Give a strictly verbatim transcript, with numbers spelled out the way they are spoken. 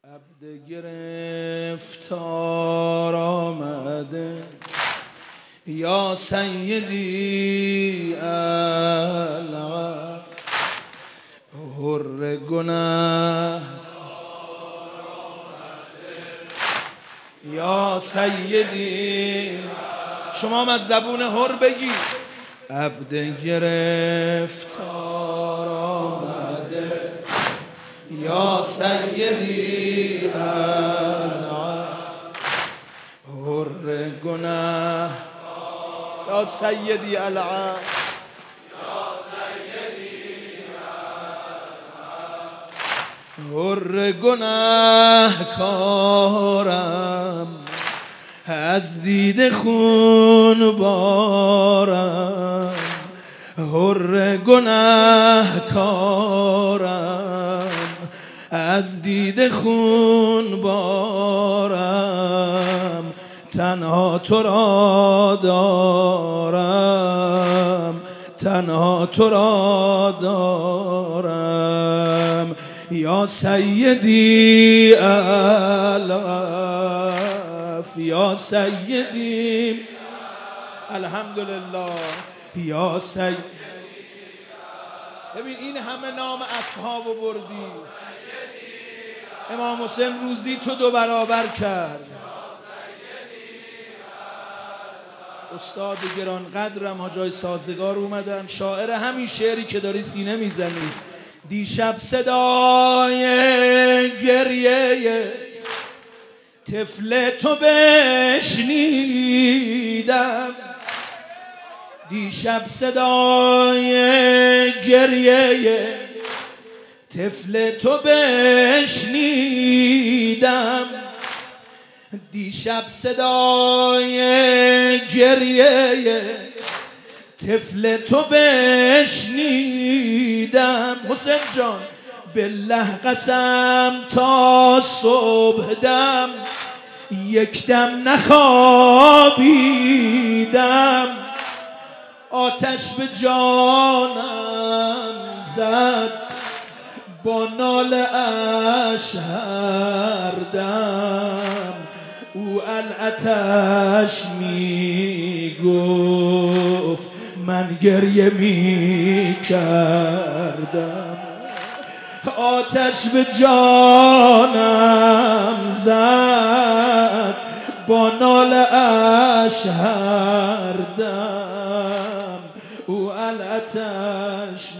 عبد گرفتار آمده یا سیدی العفو حر گناه یا سیدی. شما هم از زبون حر بگی. عبد گرفتار آمده یا سیدی العفو حر گناه یا سیدی العفو حر گناه کارم از دیده خون بارم حر گناه کارم از دیده خون بارم تنها تو را دارم تنها تو را دارم یا سیدی العفو یا سیدی الحمدلله یا سیدی. ببین این همه نام اصحاب بردی، امام حسین روزی تو دو برابر کرد. استاد گران قدرم حاجای سازگار اومدن، شاعر همین شعری که داری سینه میزنی. دیشب صدای گریه طفل تو بشنیدم دیشب صدای گریه طفل تو بشنیدم دیشب صدای گریه طفل تو بشنیدم. حسین جان بالله قسم تا صبح دم یک دم نخوابیدم آتش به جانم زد با ناله اش هر دم او الاتش می گفت من گریه می کردم آتش به جانم زد با ناله اش هر دم او الاتش